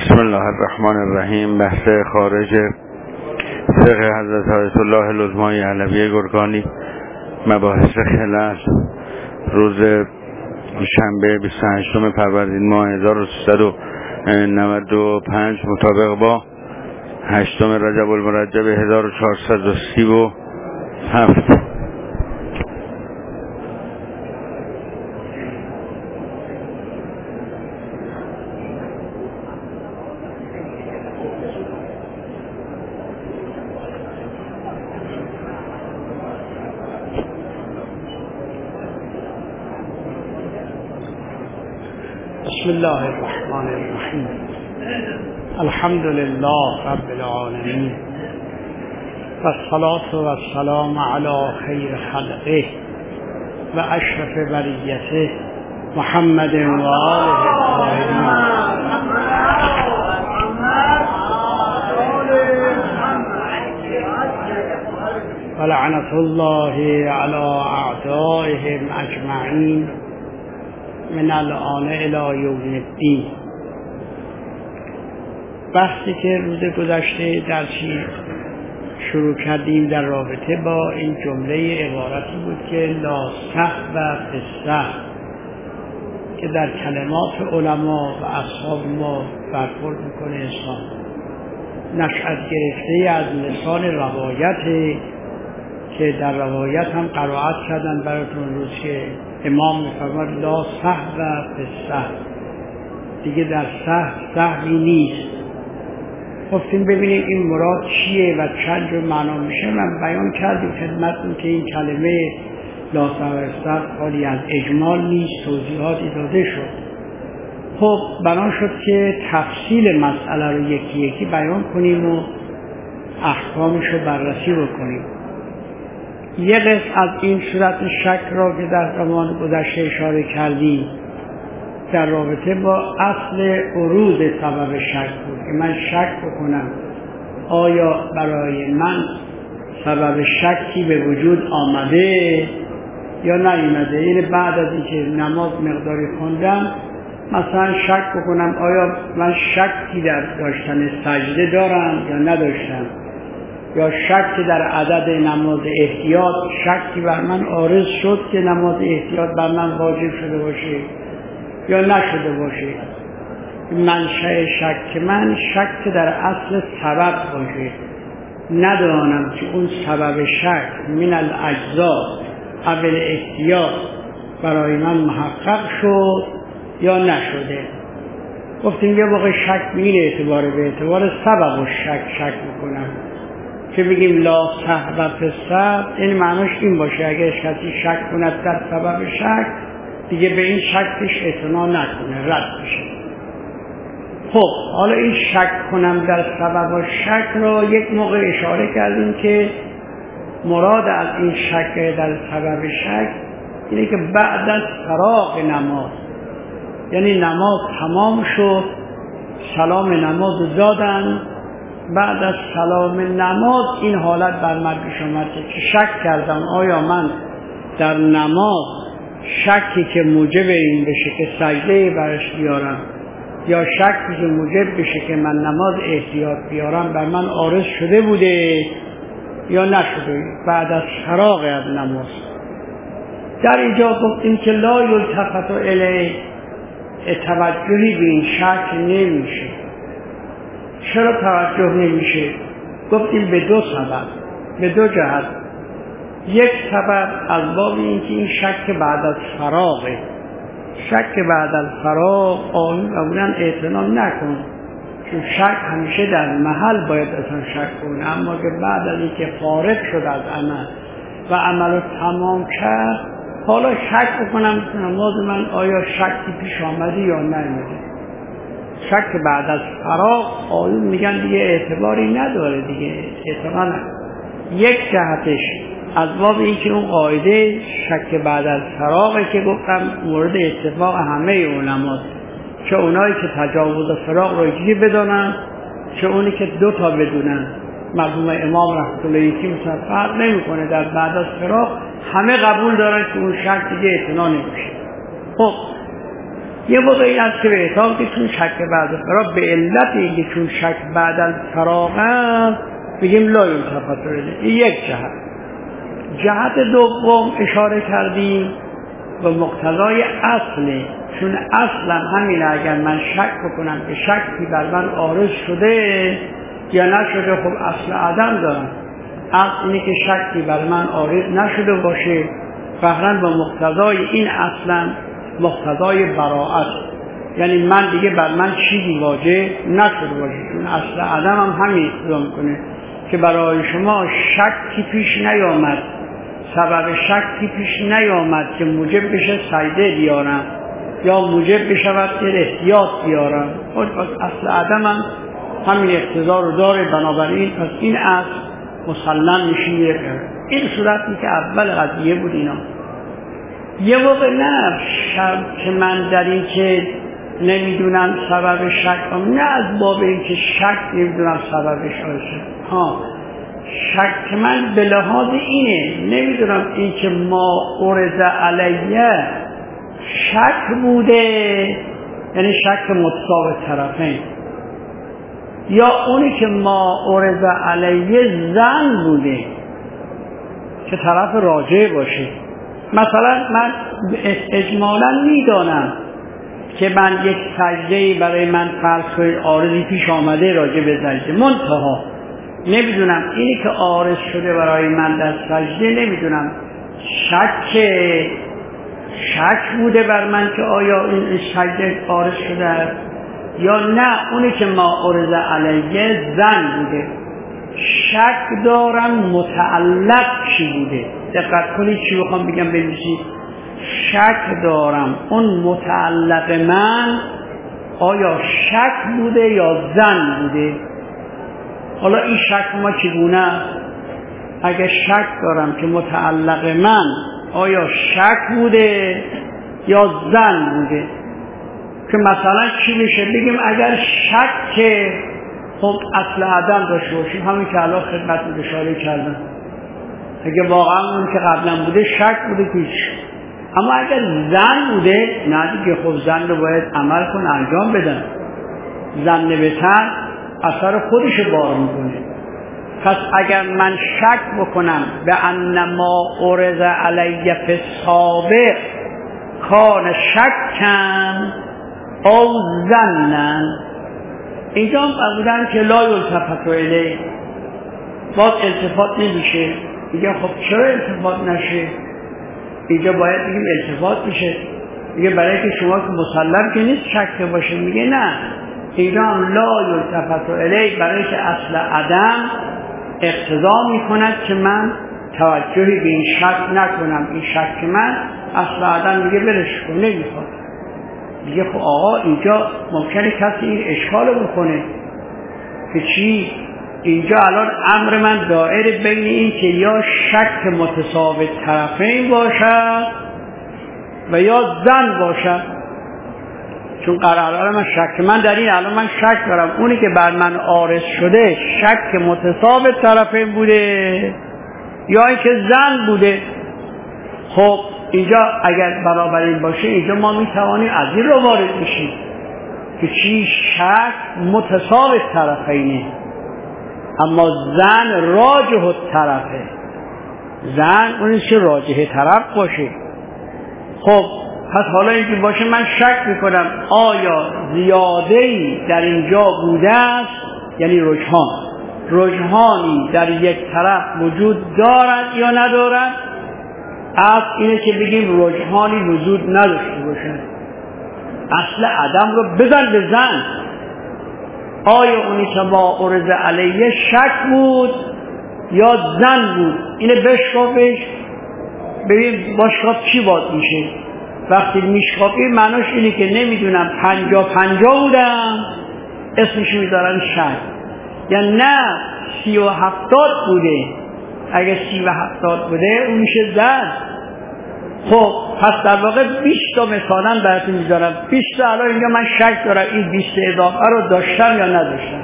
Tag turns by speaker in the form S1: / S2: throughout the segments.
S1: بسم الله الرحمن الرحیم. بحث خارج فقه حضرت آیت الله العظمای علویه گرگانی، مباحث خلل، روز شنبه 28 فروردین ماه 1395 مطابق با 8 رجب المرجب 1437.
S2: بسم الله الرحمن الرحیم. الحمد لله رب العالمین و الصلاة و السلام علی خیر خلقه و اشرف بریته محمد و آله الطاهرین و لعنة الله علی اعدائهم اجمعین من الان الی یوم الدین. بحثی که روز گذشته درسی شروع کردیم در رابطه با این جمله عبارتی بود که لا سهو فی السهو، که در کلمات علما و اصحاب ما برخورد میکنه انسان نشأت گرفته از لسان روایت، که در روایت هم قرائت کردن براتون روز که امام میفرماد لا سهو فی السهو، دیگه در سهوی نیست. گفتیم ببینید این مراد چیه و چند جور معنا میشه. من بیان کردیم خدمتتون که این کلمه لا سهو فی السهو خالی از اجمال نیست، توضیحاتی داده شد. خب بنا شد که تفصیل مسئله رو یکی یکی بیان کنیم و احکامش رو بررسی بکنیم. یه قسم از این صورت شک را که در زمان گذشته اشاره کردیم در رابطه با اصل ورود سبب شک بود، که من شک بکنم آیا برای من سبب شکی به وجود آمده یا نیامده. یعنی بعد از اینکه نماز مقداری خوندم مثلا شک بکنم آیا من شکی در داشتن سجده دارم یا نداشتم، یا شک در عدد نماز احتیاط، شکی بر من عارض شد که نماز احتیاط بر من واجب شده باشه یا نشده باشه. منشأ شک من شک در اصل سبب باشه، ندانم که اون سبب شک من الاجزاء اول احتیاط برای من محقق شد یا نشده. گفتیم یه موقع شک میره اعتبار به اعتبار سبب و شک میکنم، که بگیم لا سهو فی السهو، این معناش این باشه اگه کسی شک کند در سبب شک دیگه به این شکش اعتنا نکنه، رد بشه. خب حالا این شک کنم در سبب و شک را یک موقع اشاره کردیم که مراد از این شک در سبب شک اینه که بعد از فراغ نماز، یعنی نماز تمام شد، سلام نماز دادن، بعد از سلام نماز این حالت بر من پیش اومد که شک کردم آیا من در نماز شکی که موجب این بشه که سجده برش بیارم یا شکی که موجب بشه که من نماز احتیاط بیارم بر من عارض شده بوده یا نشده بعد از فراغ از نماز. در اینجا گفتیم که لا یلتفت الیه، توجهی به این شک نمیشه. چرا توجه نمیشه؟ گفتیم به دو سبب، به دو جهت. یک سبب از باب این که این شک بعد از فراغه، شک بعد از فراغ آمدن اعتنا نکن، چون شک همیشه در محل باید اصلا شک کنه، اما که بعد از این که فارغ شد از عمل و عمل رو تمام کرد حالا شک بکنم نماز من آیا شکی پیش آمده یا نیامده. شک بعد از فراغ آیون میگن دیگه اعتباری نداره، دیگه اعتبار نداره. یک جهتش از باب این که اون قاعده شک بعد از فراغه که گفتم مورد اتفاق همه علماست، چه اونایی که تجاوز فراغ رو یکی بدانن چه اونی که دو تا بدونن. مرحوم امام رحمت الله یکی مثلا فرق نمیکنه، در بعد از فراغ همه قبول دارن که اون شک دیگه اعتنا نمیشه. خب یه موقع این است که به احتمال که چون شک بعد الفراغ به علت اینکه چون شک بعد الفراغ است بگیم لا یلتفت الیه. این یک جهت دوم اشاره کردیم به مقتضای اصله، چون اصلا همینه اگر من شک بکنم که شکی بر من عارض شده یا نشده، خب اصل عدم دارم. اصل اینه که شکی بر من عارض نشده باشه، فهرن به مقتضای این اصلا مقتضای براءت، یعنی من دیگه بر من چیزی واجب نشده باشه. چون اصل عدم هم همین اقتضا میکنه که برای شما شکی پیش نیامد، سبب شکی پیش نیامد که موجب بشه سجده بیارم یا موجب بشود که احتیاط بیارم. پس اصل عدم هم همین اقتضا رو داره. بنابراین پس این اصل مسلم میشه. این صورتی که اول قضیه بود. اینا یه موقع نه که من در این که نمیدونم سبب شک، نه از باب این که شک نمیدونم سببش آشه، شک من به لحاظ اینه نمیدونم این که ما عرض علیه شک بوده، یعنی شک متساوی طرفین، یا اونی که ما عرض علیه ظن بوده که طرف راجع باشه. مثلا من اجمالا میدانم که من یک سجده برای من فرض کنید عارضی پیش آمده راجع به سجده، منتها نمیدونم اینی که عارض شده برای من در سجده نمیدونم شک بوده بر من که آیا این سجده عارض شده است یا نه اونی که ما عرض علیه ظن بوده. شک دارم متعلق چی بوده. دقت کنید چی بخوام بگم بنویسید. شک دارم اون متعلق من آیا شک بوده یا ظن بوده. حالا این شک ما چگونه؟ اگه شک دارم که متعلق من آیا شک بوده یا ظن بوده، که مثلا چی میشه؟ بگیم اگر شک که خب اصل عدم داشته باشیم، همین که الان خدمتتون اشاره کردم، اگه واقعا اون که قبلا بوده شک بوده که هیچ. اما اگر ظن بوده نه دیگه، خب ظن رو باید عمل کن انجام بدن. ظن بهتر اثر خودش بار میکنه. پس اگر من شک بکنم به انما عرض علیه فی السابق کان شکن او ظنن، اینجا هم بودن که لا یلتفت الیه، باز التفات نمیشه. میگه خب چرا التفات نشه؟ اینجا باید بگیم التفات میشه. میگه برای که شما که مسلم که نیست شک باشه. میگه نه، اینجا هم لا یلتفت الیه برای که اصل عدم اقتضا میکند که من توجهی به این شک نکنم. این شک من اصل عدم میگه برش کن، نمیخواد. میگه خب آقا اینجا ممکنه کسی این اشکال بکنه که چی؟ اینجا الان امر من دائر بین این که یا شک متساوی طرفین باشد و یا ظن باشد. چون قراره من شک من در این الان من شک دارم اونی که بر من عارض شده شک متساوی طرفین بوده یا اینکه ظن بوده. خب اینجا اگر برابر این باشه اینجا ما میتوانیم از این رو وارد بشیم که چی؟ شک متساوی طرفینه اما ظن راجح الطرفه. ظن اونی که راجح طرف باشه. خب پس حالا اینکه باشه من شک میکنم آیا زیاده‌ای در اینجا بوده است، یعنی رجحانی در یک طرف وجود دارد یا ندارد. اصل اینه که بگیم رجحانی وجود نداشته باشه. اصل عدم رو بزن به ظن. آیا اونی که با عرض علیه شک بود یا ظن بود؟ اینه بشکافش ببین باشکاف چی باید میشه. وقتی میشکافی معناش اینه که نمیدونم 50-50 بودم اسمش میذارن شک، یا نه 30-70 بوده. اگه 30-70 بوده اون میشه ظن. خب پس در واقع 20 تا مثالا براتون میذارم. 20 تا الان اینجا من شک دارم این 20 اضافه رو داشتم یا نداشتم.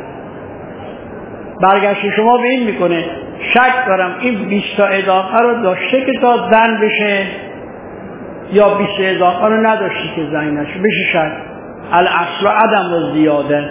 S2: برگشت شما به این میکنه شک دارم این 20 تا اضافه رو داشته که تا ظن بشه یا 20,000 رو نداشتی که زنگ نشه بشه شک. الاصل عدم و زیاده،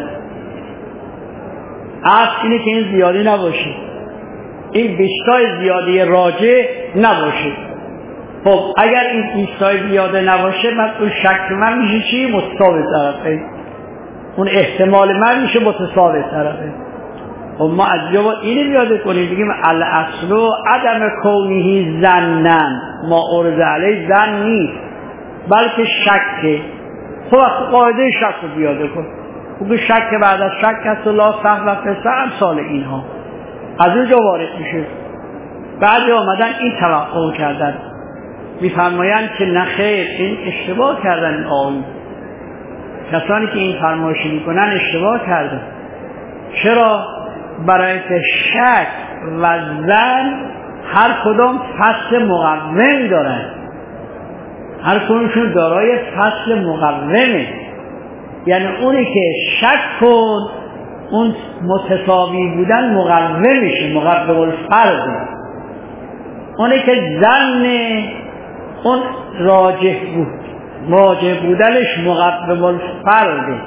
S2: اصل اینه که این زیادی نباشه، این بیشتای زیادی راجع نباشه. خب اگر این بیشتای زیاده نباشه من اون شک من میشه چی؟ متساوی طرفه، اون احتمال من میشه متساوی طرفه. خب ما از جواب اینو یاد کنیم بگیم الاصل عدم کونه ظنن، ما عرض علیه ظن نیست بلکه شکه. خب قاعده شک رو بیاده کن، خب شک بعد از شک هست و لا سهو و فسه امثال اینها از اونجا وارد میشه. بعد آمدن این توقع کردن، میفرمایند که نخیر این اشتباه کردن، این آقایون کسانی که این فرمایشی میکنن اشتباه کردن. چرا؟ برای که شک و ظن هر کدام فصل مقوم دارن، هر کدومشون دارای فصل مقومه. یعنی اونی که شک کن اون متساوی بودن مقوم میشه، مقوم الفرض. اونی که ظن اون راجح بود، راجح بودنش مقوم الفرضه.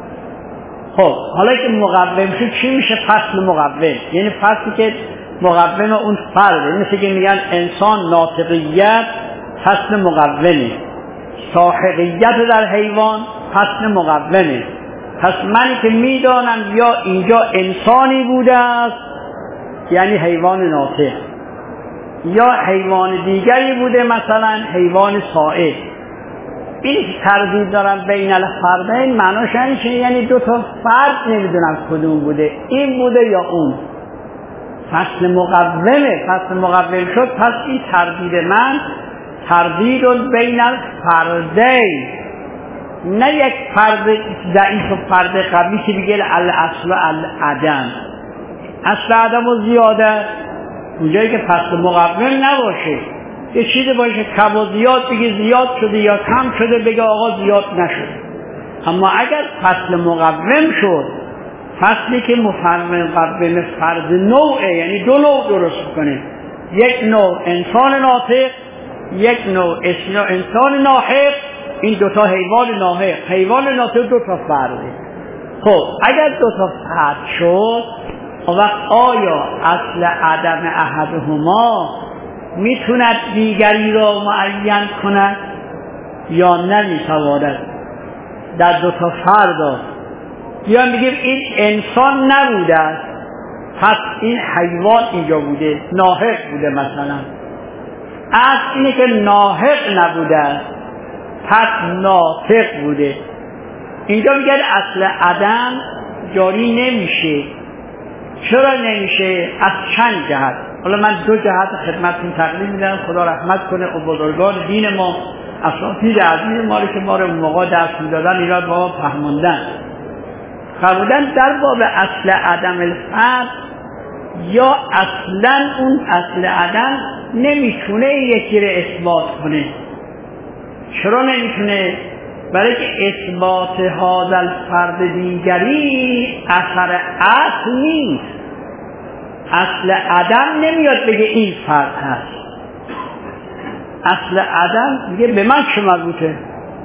S2: خب حالا که مقوم شد چی میشه؟ فصل مقوم، یعنی فصلی که مقوم اون فرضه. مثل که میگن انسان ناطقیت فصل مقومه، ساحقیت در حیوان فصل مقومه. پس منی که میدانم یا اینجا انسانی بوده است یعنی حیوان ناطق، یا حیوان دیگری بوده مثلا حیوان صائب. این تردید دارم بین الفردین معناش یعنی دو تا فرد نمیدونم کدوم بوده، این بوده یا اون. فصل مقومه، فصل مقوم شد، پس این تردید من تردید بین الفردین، نه یک فرد ضعیف و فرد قوی که بگه الاصل العدم. اصل عدم و زیاده اونجایی که فصل مقوم نباشه، یه چیزی باشه کم و زیاد بگه زیاد شده یا کم شده بگه آقا زیاد نشده. اما اگر فصل مقوم شد، فصلی که مقوم فرد نوعه، یعنی دو نوع درست کنه، یک نوع انسان ناطق، یک نوع انسان ناحق، این دوتا حیوان ناحق، حیوان ناطق دوتا فرده. خب اگر دوتا فرد شد وقت آیا اصل عدم احدهما میتوند دیگری را معین کند یا نمیتواند؟ در دوتا فرد یا میگیم این انسان نبوده است پس این حیوان اینجا بوده، ناحق بوده مثلا. اصل اینه که ناحق نبوده است پس ناطق بوده. اینجا میگه اصل عدم جاری نمیشه. چرا نمیشه؟ از چند جهت. حالا من دو جهت خدمتتون تقدیم میدم، خدا رحمت کنه و بزرگان دین ما، اساتید عزیز ما که ما رو موقع درس میدادن اینا با ما فهموندن. فرمودن در باب اصل عدم الفرد یا اصلا اون اصل عدم نمیتونه یکی رو اثبات کنه. چرا نمیتونه؟ برای که اثبات هذا الفرد دیگری اثر اصل نیست. اصل عدم نمیاد بگه این فرد هست. اصل عدم میگه به من چه مربوطه؟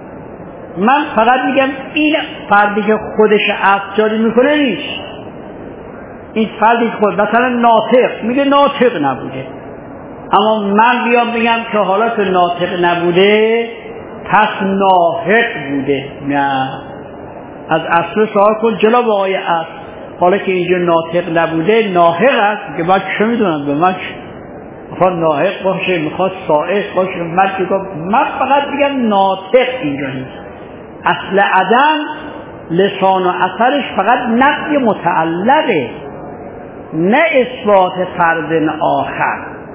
S2: من فقط میگم این فردی که خودش اصل جاری میکنه نیست. این فردی که خود مثلا ناطق میگه ناطق نبوده، اما من بیام بگم که حالا که ناطق نبوده پس ناحق بوده. نه، از اصل سوال کن جلو با آقای اصل. حالا که اینجا ناطق نبوده ناحق است که من چه میدونم، به من میخواد ناحق باشه میخواد صائق باشه، من فقط بگم ناطق اینجا نیست. اصل عدم لسان و اثرش فقط نفی متعلقه، نه اثبات فرد آخر.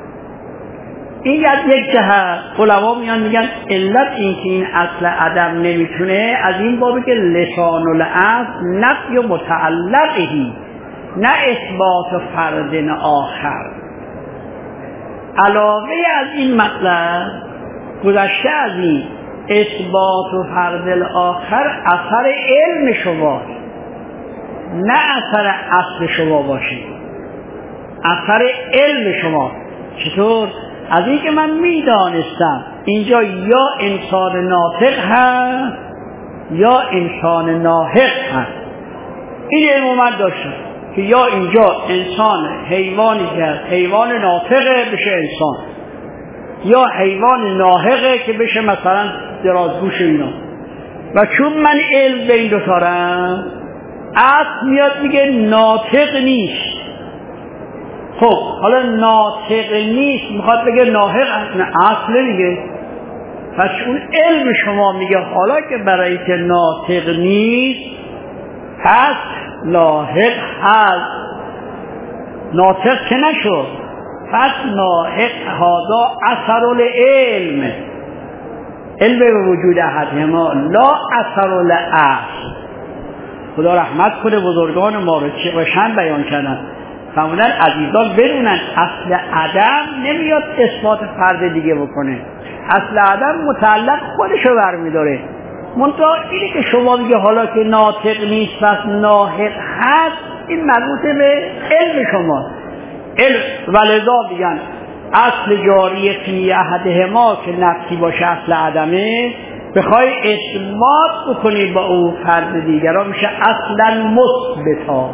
S2: این یک جهت. علما میگن علت این که این اصل عدم نمیتونه از این بابه که لسان الاصل نفی متعلقهی، نه اثبات فرد آخر. علاوه از این مطلب گذشته از این اثبات فرد آخر اثر علم شما، نه اثر اصل شما باشه، اثر علم شما. چطور؟ از این که من میدانستم اینجا یا انسان ناطق هست یا انسان ناحق هست. این علم من داشتم که یا اینجا انسان حیوانی که حیوان ناطقه بشه انسان، یا حیوان ناحقه که بشه مثلا درازگوش اینا. و چون من علم به این دو دارم، اصل میاد میگه ناطق نیست. خب حالا ناطق نیست میخواد بگه ناحق، نه اصل نمیگه. پس اون علم شما میگه حالا که برای که ناطق نیست پس لاحق هست، ناطق که نشد، پس لاحق هذا اثر العلم، علم به وجود احدهما لا اثر الاصل. خدا رحمت کنه بزرگان ما رو چه روشن بیان کردن، فرمودن عزیزان بدونن اصل عدم نمیاد اثبات فرد دیگه بکنه، اصل عدم متعلق خودشو برمیداره. منتها اینی که شما میگه حالا که ناطق نیست پس ناحق هست، این مربوط به علم شما. علم ولذا میگن اصل جاری فی احدهما که نفسی باشه اصل عدمه، بخوای اثبات بکنی با او فرد دیگر میشه اصلا مثبتا.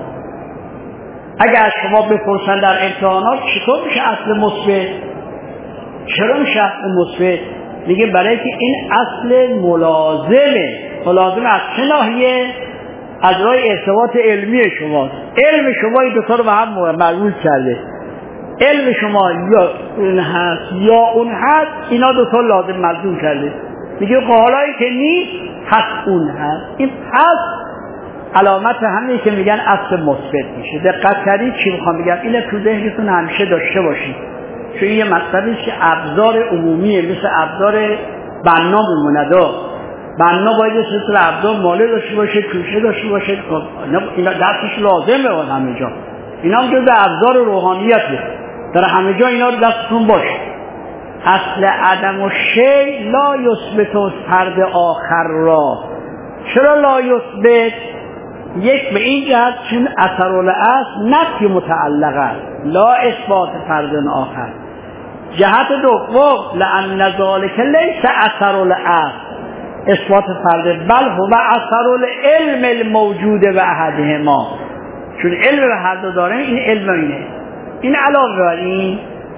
S2: اگر شما بپرسن در امتحانات چطور میشه اصل مثبت، چرا میشه اصل مثبت، میگه برای که این اصل ملازمه. ملازمه از چه ناحیه؟ از راه ارتباط علمی شماست. علم شما این دوتا رو به هم مربوط کرده. علم شما یا اون هست یا اون هست، اینا دوتا لازم ملزوم کرده. میگه حالایی که نیست هست اون هست. این هست علامت همینه که میگن اصل مثبت میشه. دقت کردید چی میخوام بگم؟ اینو تو ذهنتون همیشه داشته باشید، چون این یه مطلبی که ابزار عمومیه، مثل ابزار بنا میمونه. بنا باید یه سلسله ابزار ماله داشته باشه، توشه داشته باشه، اینا دستش لازمه همه جا. اینا هم جز ابزار روحانیته، در همه جا اینا رو دستتون باشه. اصل عدم و شی لا یثبت فرد آخر را. چرا لا یثبت؟ یک به این جهت چون اثر الاصل نفی متعلق است، لا اثبات فرد آخر. جهت دوم لأن ذلک لیس اثر الاصل اثبات فرد، بل هو اثر العلم الموجود و احدهما. چون علم به هر دو داره، این علم اینه. این علاوه بر این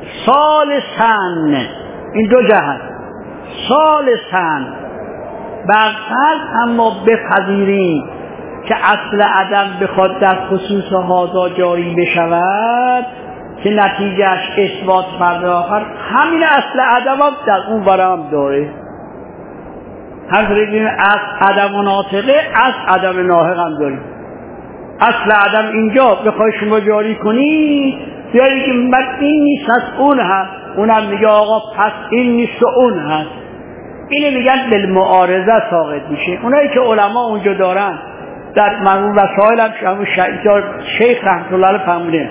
S2: ثالثاً، این دو جهت ثالثاً برفرض اما بپذیریم که اصل عدم بخواد در خصوص هذا جاری بشود که نتیجهش اثبات فرد آخر، همین اصل عدم هم در اون برام داره. هر فرقی از عدم و ناطقه از عدم ناحق هم داریم. اصل عدم اینجا بخوای شما جاری کنی بیاری که من این نیست از اون هست، اونم میگه آقا پس این نیست و اون هست. اینو میگن بالمعارضه ساقط میشه. اونایی که علما اونجا دارن در مرحوم وسائل هم شیخ رحمت الله علیه فرموده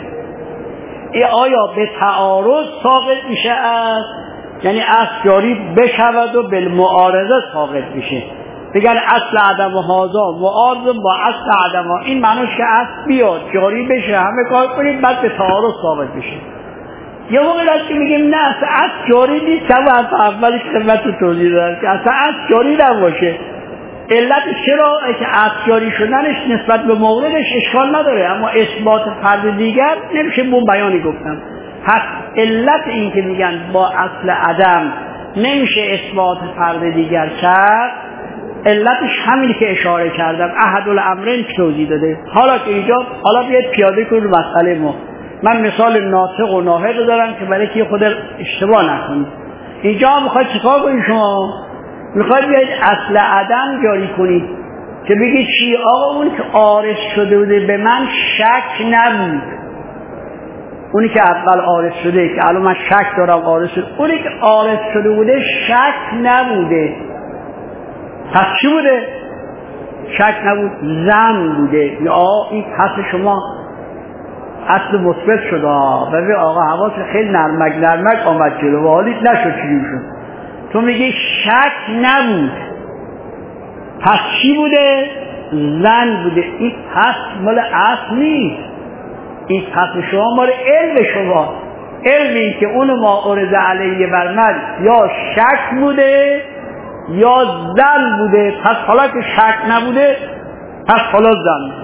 S2: آیا به تعارض ساقط میشه است، یعنی اصل جاری بشود و بالمعارضه ساقط میشه. بگن اصل عدم و هازا معارض با اصل عدم ها، این معنیش که اصل بیاد جاری بشه همه کار کنید بعد به تعارض ثابت بشه. یه موقع دست که میگیم نه اصل جاری نیست، که از اولش خدمت توضیح دادم که اصل جاری نباشه. علت چرا که اصل جاری شدنش نسبت به موردش اشکال نداره، اما اثبات فرد دیگر نمیشه. بون بیانی گفتم پس علت این که میگن با اصل عدم نمیشه اثبات فرد دیگر کرد، علتش همینی که اشاره کردم، احد الامرین توضیح داده. حالا که اینجا حالا بیاید پیاده کنید مسئله ما. من مثال ناطق و ناحق دارم که برای که خود اشتباه نکنید. اینجا هم میخواید چیکار کنید؟ شما میخواید بیاید اصل عدم جاری کنید که بگید چی؟ آقا اون که عارض شده بوده به من شک نبود، اونی که اول عارض شده که الان من شک دارم عارض شده، اونی که عارض شده بوده شک نبوده. پس چی بوده؟ شک نبود، ظن بوده. یا این پس شما اصل مثبت شده. ببین آقا حواس خیلی نرمک آمد جلو و حالیت نشد چی شد. تو میگی شک نبود، پس چی بوده؟ ظن بوده. این پس مال اصل نیست، این پس شما مال علم شما. علمی که اون ما عرض علیه بر من یا شک بوده یا ظن بوده، پس حالا که شک نبوده پس حالا ظن.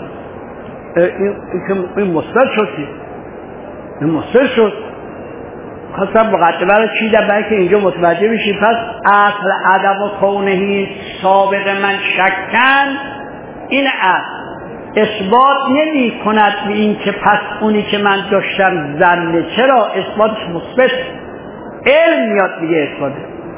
S2: این مستل شد که این مستل شد. خواستم مقدمه رو چیدم برای که اینجا متوجه بشید. پس اصل عدم و کونهی سابق من شکن، این اثبات نمی کند به این که پس اونی که من داشتم ظنه. چرا؟ اثباتش مثبت، علم میاد میگه اثباته.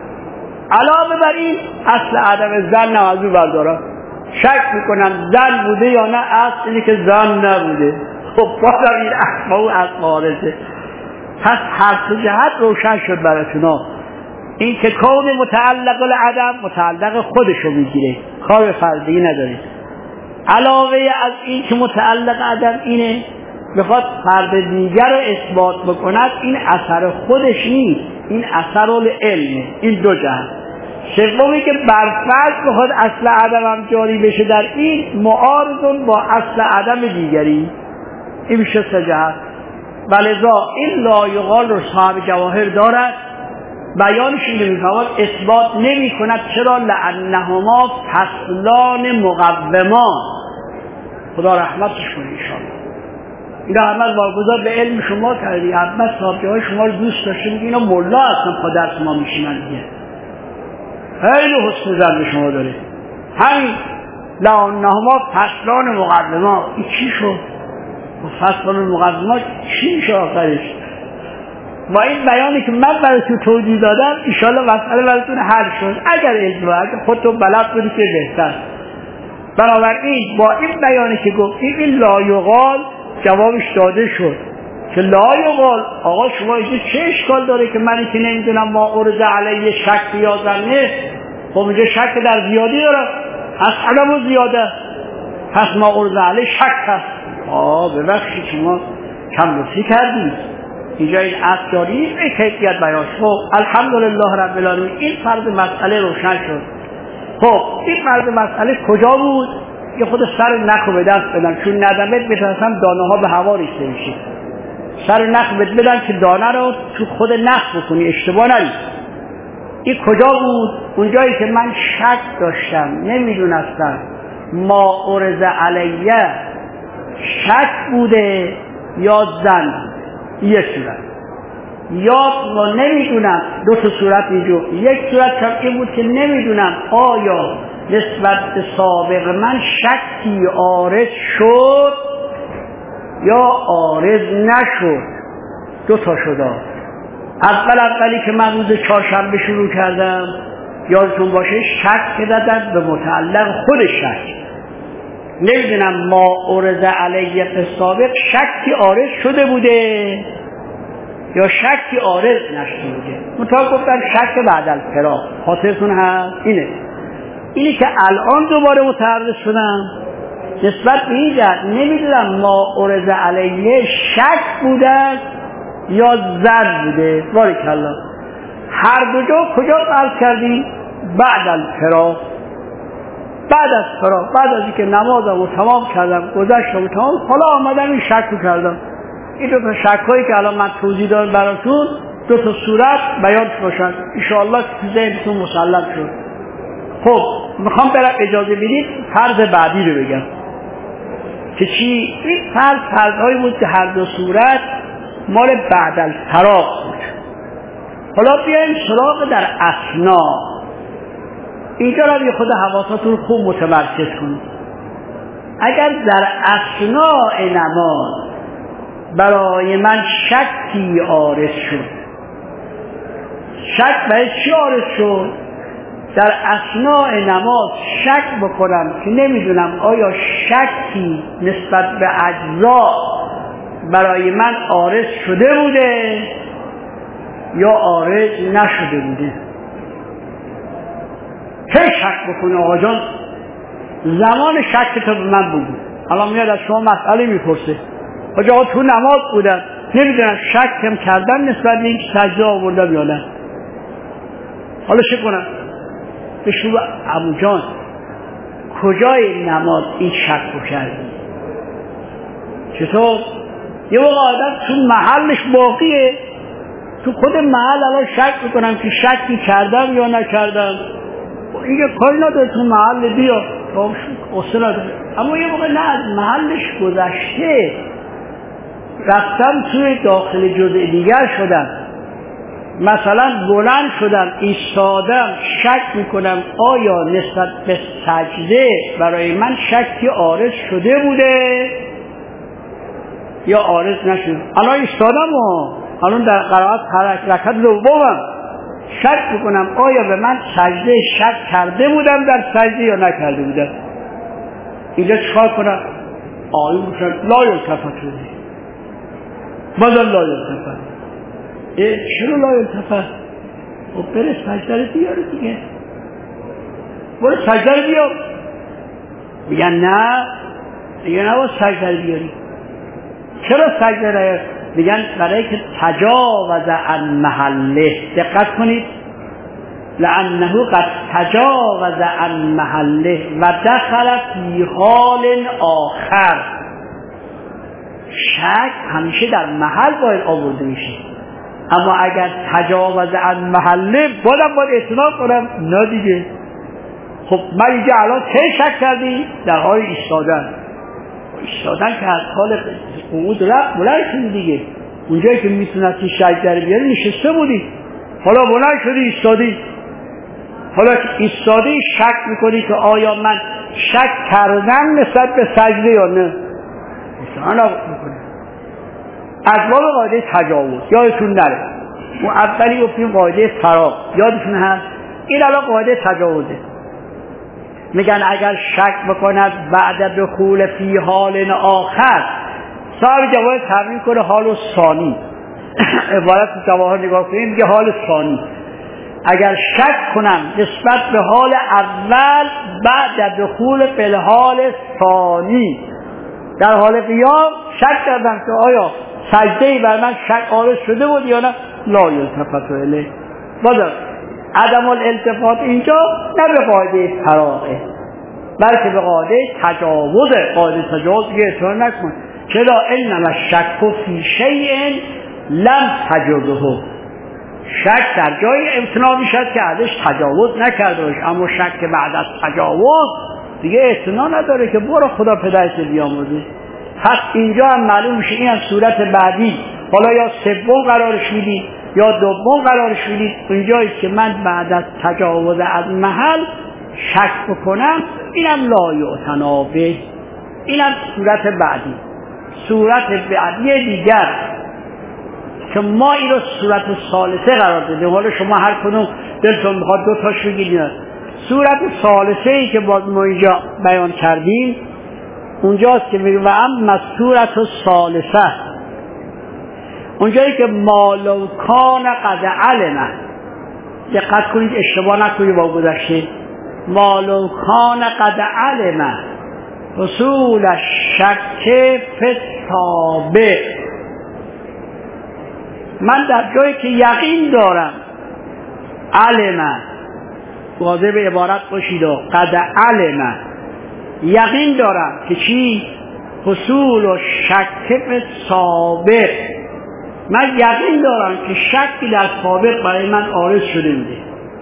S2: علاوه بر این اصل عدم ظن از او بردارم، شک میکنم ظن بوده یا نه، اصل اینه که ظن نبوده. خب بازم این اسما و اسمارته. پس هر سه جهت روشن شد براتون. این که کون متعلق العدم متعلق خودشو میگیره، کار فردی نداره. علاوه از این که متعلق عدم اینه بخواد فرد دیگر رو اثبات بکند، این اثر خودش نیست، این اثر العلمه. این دو جهت. سومی که برفرض بخواد اصل عدم هم جاری بشه در این، معارض با اصل عدم دیگری. این میشه سه جهت. ولذا این لایقال رو صاحب جواهر دارد، بیانش اینو میفرماد اثبات نمی کند. چرا؟ لانهما فصلان مقومان. خدا رحمتش کنه انشاءالله. اینا همه واگذار به علم شما کردی، همه صاحب جواهر شما رو دوست داشته، میگه اینا ملا هستن پا درس ما میشینن دیگه. خیلی حسن زن به شما داره. همین لانهما فصلان مقومان، این چی شد؟ فصلان مقدمات چی میشه آخرش؟ با این بیانی که من براتون توضیح دادم انشاءالله مسئله براتون حل شد. اگر علم و اگر خودتون بلد بودی که بهتر. بنابراین با این بیانی که گفتیم این لایقال جوابش داده شد که لایقال آقا شما اینجا چه اشکال داره که من که نمیدونم ما عرض علیه شک یا ظنه. خب اینجا شک در زیادی داره، از عدم و زیاده، پس ما عرض علیه شک هست. ببخشید شما کم لطفی کردید، اینجا این اصل جاری به کیفیت بیان شد. الحمدلله رب العالمین این فرض مسئله روشن شد. خب این فرض مسئله کجا بود؟ که خود سر نخو به دست بدن، چون ندمت بترسم دانه ها به هوا ریخته میشه. سر نخ بدن که دانه رو تو خود نخ بکنی، اشتباه نرید. این کجا بود؟ اونجایی که من شک داشتم، نمیدونستم ما عرض علیه شک بوده یا ظن. یک صورت یا ما نمیدونم، دو تا صورت اینجا. یک صورت این بود که نمیدونم آیا نسبت به سابق من شکی عارض شد یا عارض نشد. دو تا شده. اولی که من روز چهارشنبه شروع کردم، یادتون باشه شک دادن به متعلق خود شک. نمیدونم ما عرض علیه به سابق شکی عارض شده بوده یا شکی عارض نشده بوده. منطقه گفتم شک بعد الفراق. خاطرتون هست اینی که الان دوباره متعرض شدم نسبت به این جهت نمیدونم ما عرض علیه شک بوده یا ظن بوده. بارکالله. هر دو جا کجا عرض کردیم؟ بعد الفراق. بعد از فراغ، بعد از اینکه نمازم رو تمام کردم، گذشتم و تمام، حالا آمدم این شک رو کردم. این دو تا شک‌هایی که الان من توضیح دادم براتون، دو تا صورت بیان باشن انشاءالله که ذهنتون مسلط شد. خب میخوام برم اجازه بدید فرض بعدی رو بگم که چی؟ این فرضهایی بود که هر دو صورت مال بعد الفراغ بود. حالا بیایم سراغ در اثنا. اینجا رو یه خود حواساتون خوب متمرکز کنید. اگر در اثناء نماز برای من شکی عارض شد، شک برای چی عارض شد؟ در اثناء نماز شک بکنم که نمیدونم آیا شکی نسبت به اجزا برای من عارض شده بوده یا عارض نشده بوده. چه شک بکنه آقا جان؟ زمان شک تو به من بگو. الان میاد از شما مسئله میپرسه، آقا تو نماز بودن نمیدونم شکم کردن نسبت به این سجده آوردم یا نه. حالا چه کنم؟ به شما عمو جان کجای نماز این شک رو کردی؟ چطور؟ یه موقع آدم تو محلش باقیه تو خود محل الان شک میکنم که شکی کردم یا نکردم، اینکه کاری نداره تو محل بیا اصلا نداره. اما یه موقع نه از محلش گذشته رفتم توی داخل جزء دیگر شدم، مثلا بلند شدم ایستادم، شک میکنم آیا نسبت به سجده برای من شکی عارض شده بوده یا عارض نشده. الان ایستادم و الان در قرائت رکعت دومم شک میکنم آیا به من سجده شک کرده بودم در سجده یا نکرده بودم. اینجا چکار کنم؟ آیون بشن لا یلتفت شده بازم لا یلتفت. چرا لا یلتفت؟ خب بره سجده رو بیاره دیگه، برو سجده رو بیار. میگن نه، میگن نه باید سجده رو بیاری. چرا سجده رو؟ میگن برای که تجاوز عن محله. دقت کنید، لانه قد تجاوز عن محله و دخل فی حال آخر. شک همیشه در محل باید آورده میشه، اما اگر تجاوز عن محله باید اعتنا کنم. نه دیگه، خب من اینجا الان چه شک کردی؟ در حال ایستادن که از حال قعود رفت بلند شدی دیگه، اونجایی که میتونستی شک در بیاری نشسته بودی، حالا بلند شدی ایستادی. حالا ایستادی شک میکنی که آیا من شک کردم نسبت به سجده یا نه. ایستادن میکنی از باب قاعده تجاوز. یادتون نره اون اولی گفتیم قاعده فراغ، یادتون هست؟ این الان قاعده تجاوزه. میگن اگر شک بکند بعد دخول فی حال آخر، صاحب جواهر تمرین کنه حال ثانی. عبارت جواهر نگاه کنیم میگه حال ثانی. اگر شک کنم نسبت به حال اول بعد دخول فی الحال ثانی، در حال قیام شک کردم که آیا سجده‌ای بر من شک عارض شده بود یا نه، لا یلتفت الیه. بازم عدم الالتفات اینجا نه به قاعده فراغه بلکه به قاعده تجاوزه. قاعده تجاوز که اطلاع نکن چرا انما الشک فی شیء لم تجاوزه. شک در جای امتناع میشد که ازش تجاوز نکرده باشه، اما شک بعد از تجاوز دیگه اعتنا نداره که برو خدا پدرت بیاموزه. پس اینجا هم معلوم میشه این هم صورت بعدی، حالا یا سوم قرارش میدید یا دوم قرارش میدید. اونجایی که من بعد از تجاوز از محل شک بکنم اینم لا یعتنا به. اینم صورت بعدی. صورت بعدی دیگر که ما این رو صورت ثالثه قرار دادیم، حالا شما هر کدوم دلتون میخواد دو تاش بگید. صورت ثالثه ای که باز ما اینجا بیان کردیم اونجاست که میگه و اما صورت ثالثه، اونجایی که مالو کان قد علمه. دقت کنید اشتباه نکنید با گذشته. مالو کان قد علمه حصول شک فی التابع. من در جایی که یقین دارم، علمه واضح به عبارت باشید، قد علمه یقین دارم که چی؟ حصول و شک فی سابق. من یقین دارم که شکی در سابق برای من عارض شده بوده،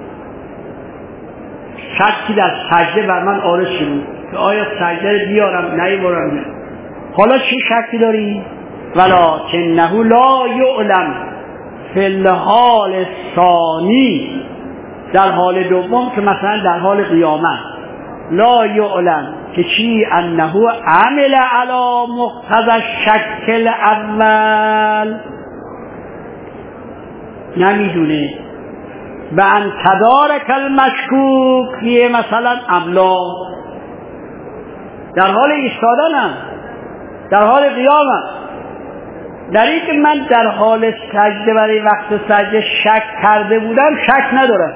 S2: شکی در سجده بر من عارض شده بوده که آیا سجده بیارم نیارم. حالا چی شکی داری؟ ولکنه لا یعلم فی الحال الثانی، در حال دوم که مثلا در حال قیامت لا یعلم که چی؟ انه عمل علی مقتضی الشک الاول، نمیدونه به ان تدارک المشکوک یه مثلا املا. در حال ایستادنم، در حال قیامم، در این که من در حال سجده برای وقت سجده شک کرده بودم شک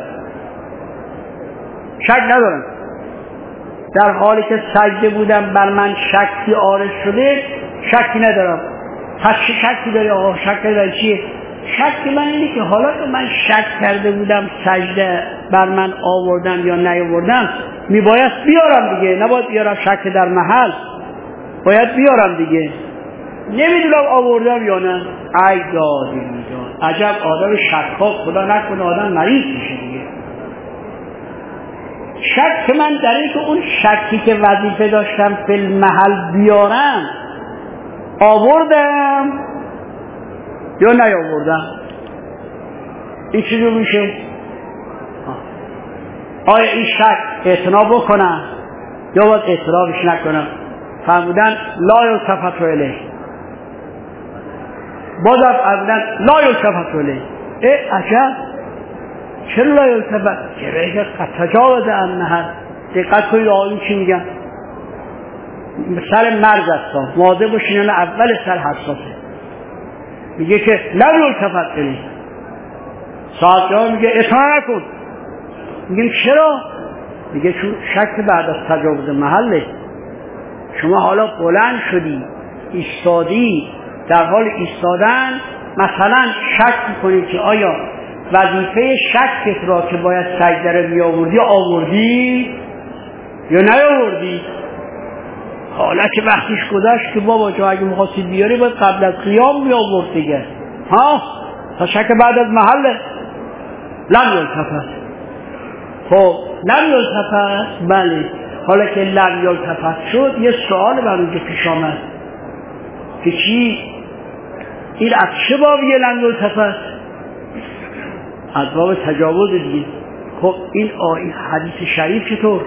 S2: ندارم. در حالی که سجده بودم بر من شکی عارض شده شکی ندارم. پس چه شکی داری آقا؟ شک داری چیه؟ شک من اینه که حالا که من شک کرده بودم سجده بر من آوردم یا نیاوردم میباید بیارم دیگه، نباید بیارم شک در محل، باید بیارم دیگه. نمیدونم آوردم یا نه. ای دادی میداد عجب آدم شکاک، خدا نکنه آدم مریض میشه دیگه. شک من در این که اون شکی که وظیفه داشتم فی المحل بیارم آوردم یا نیاوردم. این چیزی میشه آیا این شک اعتنا بکنم یا باید اعترافش نکنم؟ فرمودن لا یلتفت الیه، بازم فرمودن لا یلتفت الیه. عجب، چرا لا یلتفت؟ که قد تجاوز عنها. دقت کنید آقایون چی میگن، سر مرز است، واضح باشین اول سر حساسه. میگه که لا یلتفت الیه، ساعت جا میگه اعتنا نکن. میگه چرا؟ میگه چون شک بعد از تجاوز محله. شما حالا بلند شدی ایستادی، در حال ایستادن مثلا شک میکنی که آیا وظیفه شکت را که باید سجده رو بیاوردی آوردی یا نیاوردی؟ حالا که وقتیش گذشت که بابا جا اگه میخواستی بیاری باید قبل از قیام بیاورد دیگه. تا شک بعد از محله لم یلتفت. خب لم یلتفت، بله. حالا که لم یلتفت شد یه سوال بر اونجا پیش آمد که چی؟ این از چه بابیه لم یلتفت؟ از باب تجاوز دیگه. خب این حدیث شریف چطور؟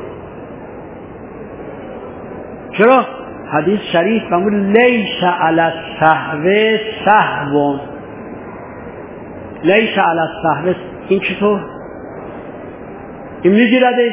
S2: چرا؟ حدیث شریف فرمود لیس علی السهو سهو. لیس علی السهو، این چطور؟ این میگیردش؟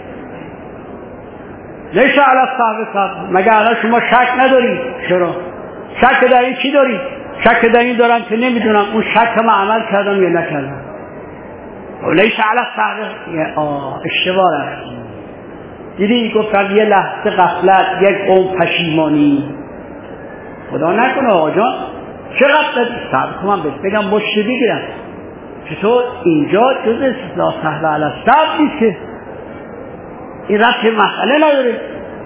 S2: لیس علی السهو سهو. مگه الان شما شک نداری؟ چرا؟ شک در این چی داری؟ شک در این دارم که نمیدونم اون شک ما عمل کردم یا نکردم. لیس علی السهو اشتباه است. دیدی گفتم یه لحظه غفلت، یک قوم پشیمانی. خدا نکنه آقا جان چه غفلت؟ صبر کنم بگم مشتی بگیرم. چطور؟ اینجا جز لا سهو علی السهو نیست که. این رفت مسئله نداره،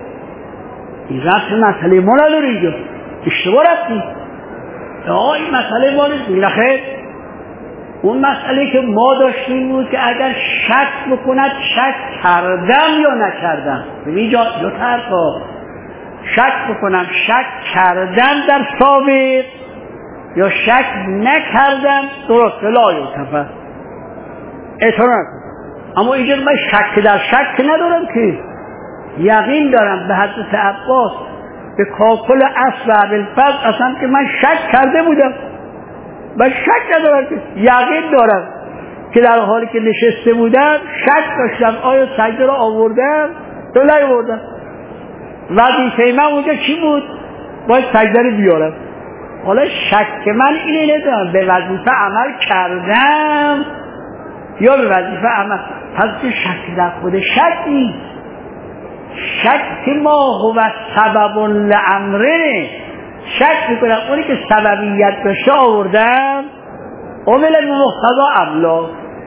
S2: این رفت مسئله ما نداره. اینجا اشتباه رفتی. این مسئله ما نیست. میگه خیر، اون مسئله که ما داشتیم بود که اگر شک بکند شک کردم یا نکردم. ببین دو طرفا شک بکنم شک کردم در سابق یا شک نکردم درست لا یلتفت. اعتراض نکن. اما اینجا من شک در شک ندارم که یقین دارم به حضرت عباس به کاکل اصل و ابوالفضل اصلا که من شک کرده بودم. من شک ندارم که یقین دارم که در حالی که نشسته بودم شک داشتم آیا سجده را آوردم یا نیاوردم. وظیفه من اونجا چی بود؟ باید سجده رو بیارم. حالا شک من اینه ندارم به وظیفه عمل کردم یا به وظیفه عمل. پس شک در خود شک نیست. شک ما هو سبب لامره. شک میکنم اونی که سببیت داشته آوردم عمل مقتضا ابلا.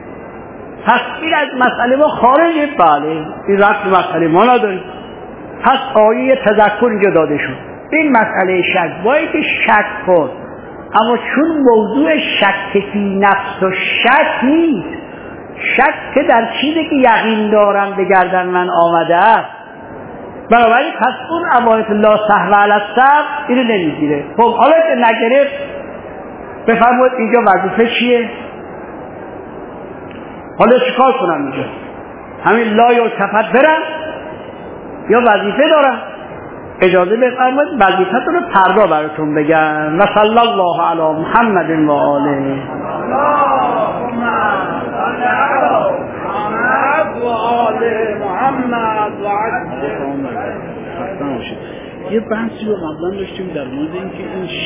S2: پس این از مسئله ما خارجه. بله این رفت مسئله ما نداریم. پس آیه تذکر اینجا داده شد. این مسئله شک باید که شک کن، اما چون موضوع شک فی نفس و شک نیست، شک در چیزی که یقین دارم به گردن من آمده است، بنابراین پس اون عبارت لا سهو علی السهو اینو نمیگیره. خب حالا که نگرفت بفرمایید اینجا وظیفه چیه؟ حالا چیکار کنم اینجا؟ همین لا یلتفت برم یا وظیفه دارم؟ اجازه بفرمایید وظیفتون رو فردا براتون بگم. و صلی الله علی محمد و آله.
S3: اللهم صل علی محمد و آل محمد و عجل.
S4: یه بحثی رو قبلا داشتیم در مورد اینکه این